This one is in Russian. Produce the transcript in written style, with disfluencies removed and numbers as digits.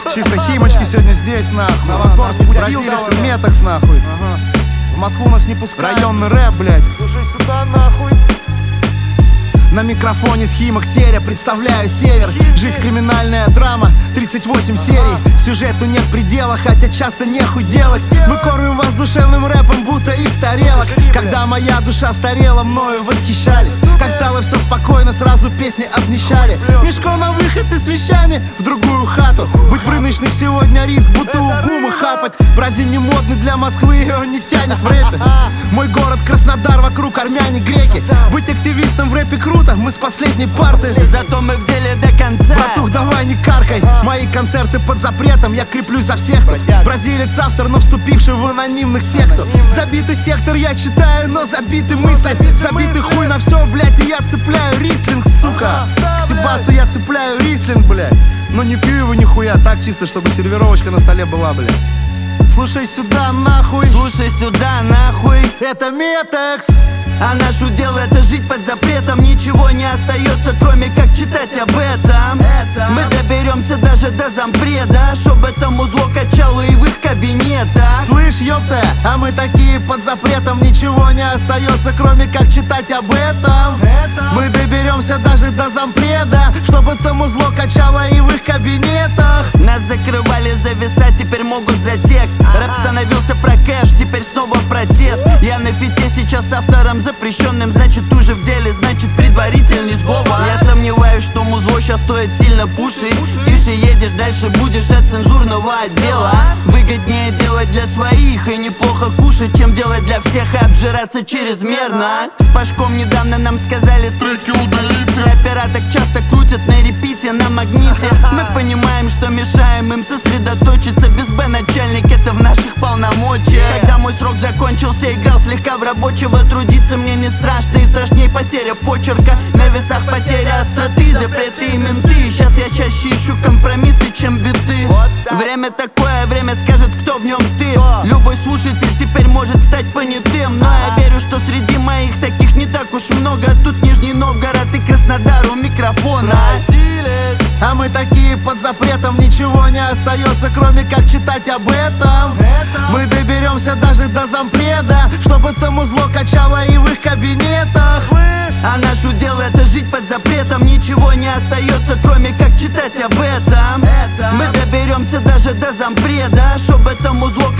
Чисто химочки сегодня здесь, нахуй. Новогорск, Бразилец, метакс, нахуй. В Москву нас не пускают. Районный рэп, блядь. Слушай сюда, нахуй. На микрофоне Схимок серия, представляю север. Жизнь криминальная драма, 38 серий. Сюжету нет предела, хотя часто нехуй делать. Мы кормим вас душевным рэпом, будто из тарелок. Когда моя душа старела, мною восхищались. Как стало все спокойно, сразу песни обнищали. Мешком на выход и с вещами в другую хату. Быть в рыночных сегодня риск, будто у гумы хапать. Бразиль не модный для Москвы, и он не тянет в рэпе. Мой город Краснодар, вокруг армяне, греки. Быть активистом в рэпе круто, мы с последней парты. Зато мы в деле до конца. Братух, давай не каркай. Мои концерты под запретом, я креплюсь за всех тут. Бразилец автор, но вступивший в анонимных секту. Забитый сектор я читаю, но забиты мысли. Забитый хуй на все, блядь, и я цепляю рислинг, сука. К Сибасу я цепляю рислинг, блядь. Но не пью его нихуя, так чисто, чтобы сервировочка на столе была, блядь. Слушай сюда, нахуй. Слушай сюда, нахуй. Это метакс. А наше дело это жить под запретом. Ничего не остается, кроме как читать об этом. Мы доберемся даже до зампреда, чтоб это музло качало и в их кабинетах. Слышь, ёпта, а мы такие под запретом. Ничего не остается, кроме как читать об этом. Мы доберемся даже до зампреда, чтобы это музло качало и в их кабинетах. Нас закрывали за веса, теперь могут за текст. Рэп становился про кэш, теперь снова протест. Я на фите сейчас автором запрещенным, значит уже в деле, значит предварительный сговор. Я сомневаюсь, что музло сейчас стоит сильно пушить. Тише едешь, дальше будешь от цензурного отдела. Выгоднее делать для своих и неплохо кушать, чем делать для всех и обжираться чрезмерно. С Пашком недавно нам сказали треки удалите. Рэпера так часто крутят на репите, на магните. Мы понимаем, что мешаем им сосредоточиться. Без Б начальник, это в наших полномочиях. Когда мой срок закончился, играл слегка в рабочего. Трудиться мне не страшно, и страшнее потеря почерка. На весах потеря остроты, запреты и менты. Сейчас я чаще ищу компромиссы, чем биты. Время такое, время скажет, кто в нем ты. Любой слушатель теперь может стать понятым. Но я верю, что среди моих таких не так уж много. Тут Нижний Новгород и Краснодар у микрофона. А мы такие под запретом, ничего не остается, кроме как читать об этом. Мы доберемся даже до зампреда, чтобы это музло качало и в их кабинетах. А наше дело это жить под запретом. Ничего не остается, кроме как читать об этом. Мы доберемся даже до зампреда, чтобы это музло